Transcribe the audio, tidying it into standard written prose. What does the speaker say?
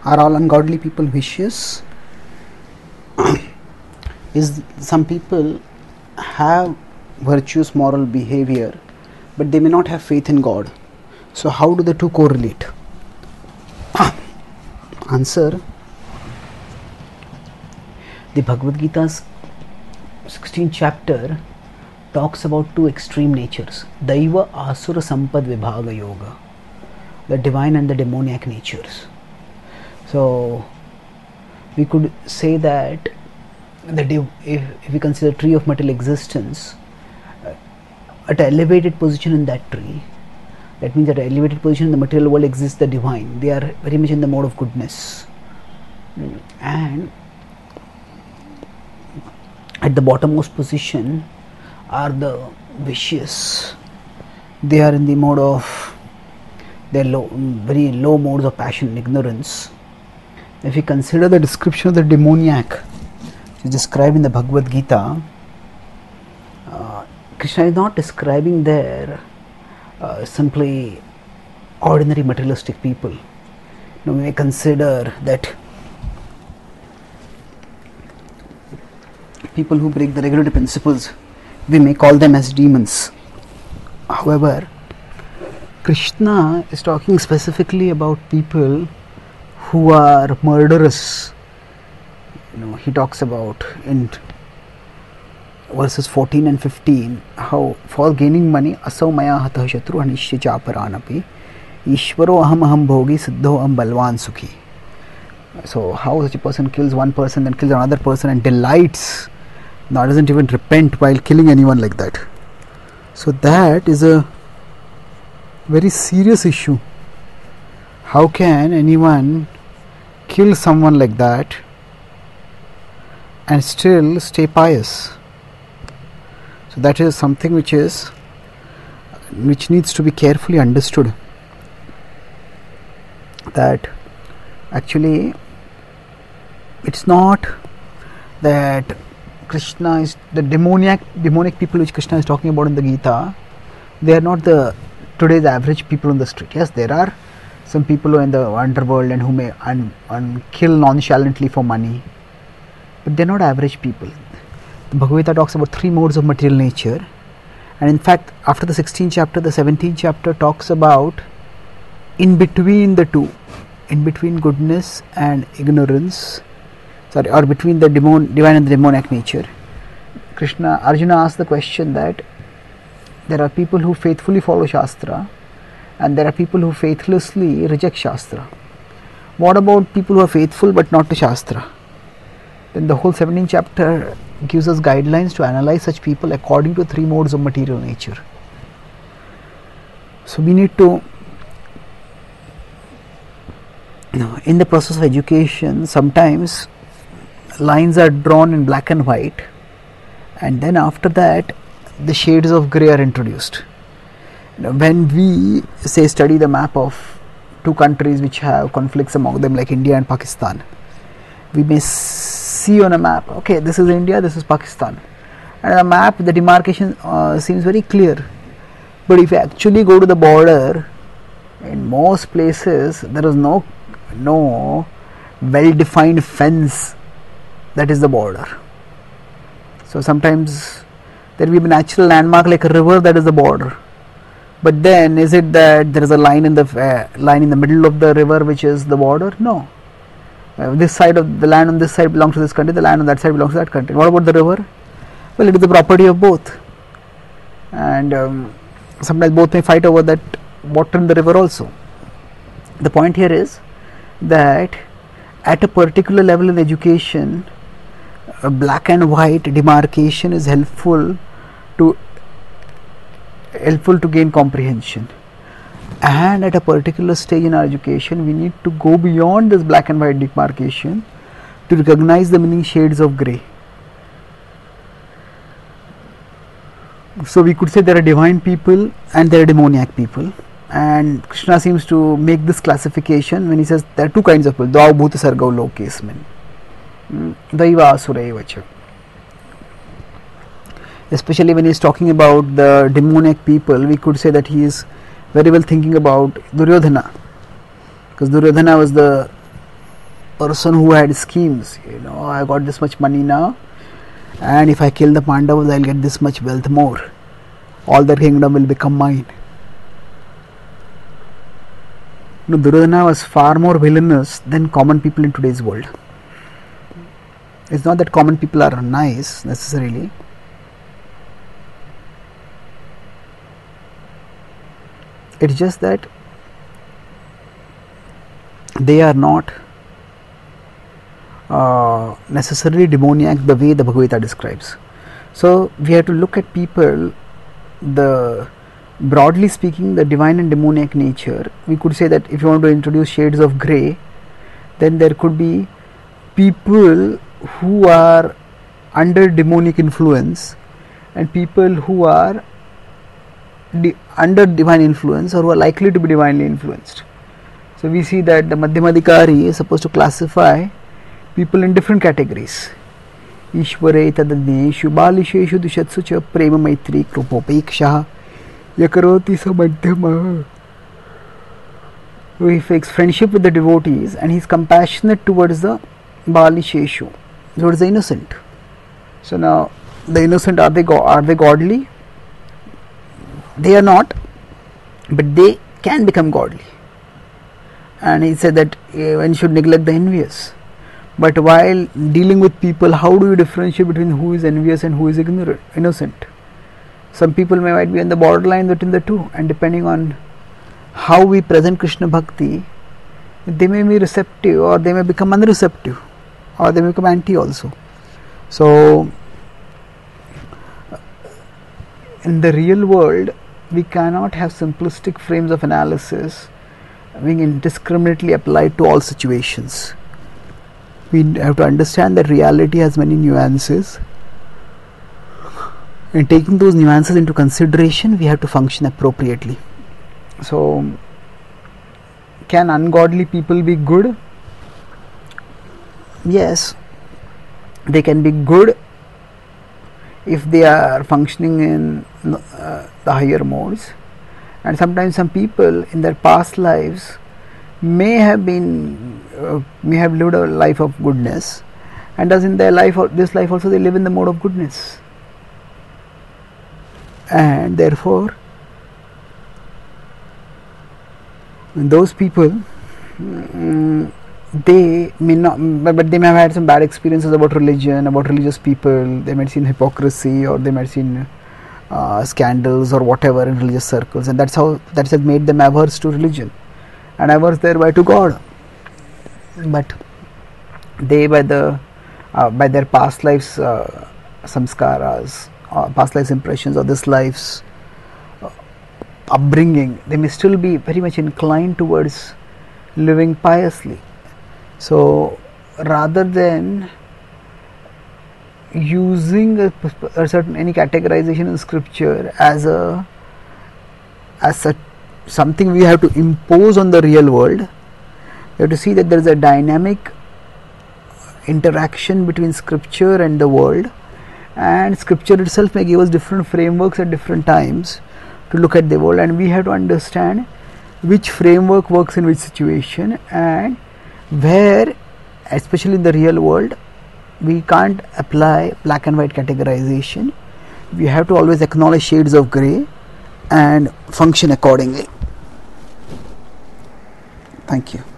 Are all ungodly people vicious? Is some people have virtuous moral behavior, but they may not have faith in God. So how do the two correlate? Answer: the Bhagavad Gita's 16th chapter talks about two extreme natures, Daiva Asura Sampad Vibhaga Yoga, the divine and the demoniac natures. So we could say that if we consider tree of material existence, at an elevated position in that tree, that means at an elevated position in the material world exists the divine. They are very much in the mode of goodness. And at the bottommost position are the vicious. They are in the mode of their very low modes of passion and ignorance. If we consider the description of the demoniac, which is described in the Bhagavad Gita, Krishna is not describing there simply ordinary materialistic people. We may consider that people who break the regulative principles, we may call them as demons. However, Krishna is talking specifically about people who are murderous. He talks about in verses 14 and 15 how for gaining money asau maya hatah shatru anishya chaparanapi ishvaro aham bhogi siddho aham balvan sukhi. So how such a person kills one person, then kills another person and delights, now doesn't even repent while killing anyone like that. So that is a very serious issue. How can anyone kill someone like that and still stay pious? So that is something which needs to be carefully understood. That actually it's not that Krishna is the demonic people which Krishna is talking about in the Gita. They are not the today's average people on the street. Yes, there are some people who are in the underworld and who may kill nonchalantly for money, but they are not average people. The Bhagavad Gita talks about three modes of material nature, and in fact after the 16th chapter, the 17th chapter talks about in between the two, in between goodness and ignorance, or between the divine and the demoniac nature. Arjuna asked the question that there are people who faithfully follow Shastra and there are people who faithlessly reject Shastra. What about people who are faithful but not to Shastra? Then the whole 17th chapter gives us guidelines to analyze such people according to three modes of material nature. So we need to, in the process of education, sometimes lines are drawn in black and white, and then after that the shades of grey are introduced. When we say study the map of two countries which have conflicts among them like India and Pakistan, we may see on a map, okay, this is India, this is Pakistan, and a map the demarcation seems very clear. But if you actually go to the border, in most places there is no well defined fence that is the border. So sometimes there will be a natural landmark like a river that is the border, but then is it that there is a line in the middle of the river which is the border? No. This side of the land on this side belongs to this country, the land on that side belongs to that country. What about the river? Well, it is the property of both, and sometimes both may fight over that water in the river also. The point here is that at a particular level in education, black and white demarcation is helpful to gain comprehension, and at a particular stage in our education we need to go beyond this black and white demarcation to recognize the many shades of grey. So we could say there are divine people and there are demoniac people, and Krishna seems to make this classification when he says there are two kinds of people, Dvau Bhuta Sargau Lokesmin, Daiva Asura Evacha. Especially when he is talking about the demoniac people, we could say that he is very well thinking about Duryodhana, because Duryodhana was the person who had schemes. I got this much money now, and if I kill the Pandavas, I'll get this much wealth more. All their kingdom will become mine. Duryodhana was far more villainous than common people in today's world. It's not that common people are nice necessarily. It's just that they are not necessarily demoniac the way the Bhagavad Gita describes. So we have to look at people, broadly speaking, the divine and demoniac nature. We could say that if you want to introduce shades of grey, then there could be people who are under demonic influence and people who are under divine influence or who are likely to be divinely influenced. So we see that the Madhyamadhikari is supposed to classify people in different categories. Ishvare tadadneshu balisheshu dushatsu cha prema maitri krupopeksha yakaroti samadhyama. He makes friendship with the devotees and he is compassionate towards the balisheshu, towards the innocent. So now the innocent, are they godly? They are not, but they can become godly. And he said that one should neglect the envious. But while dealing with people, how do you differentiate between who is envious and who is innocent? Some people might be on the borderline between the two, and depending on how we present Krishna Bhakti, they may be receptive or they may become unreceptive or they may become anti also. So in the real world, we cannot have simplistic frames of analysis being indiscriminately applied to all situations. We have to understand that reality has many nuances, and taking those nuances into consideration, we have to function appropriately. So, can ungodly people be good? Yes, they can be good if they are functioning in the higher modes, and sometimes some people in their past lives may have lived a life of goodness, and thus in their life, this life also, they live in the mode of goodness, and therefore those people, they may not, but they may have had some bad experiences about religion, about religious people. They might have seen hypocrisy, or they might have seen scandals or whatever in religious circles, and that has made them averse to religion and averse thereby to God. But they, by their past lives samskaras, past lives impressions, or this life's upbringing, they may still be very much inclined towards living piously. So rather than using a certain any categorization in scripture as something we have to impose on the real world, you have to see that there is a dynamic interaction between scripture and the world, and scripture itself may give us different frameworks at different times to look at the world, and we have to understand which framework works in which situation, and where, especially in the real world, we can't apply black and white categorization. We have to always acknowledge shades of grey and function accordingly. Thank you.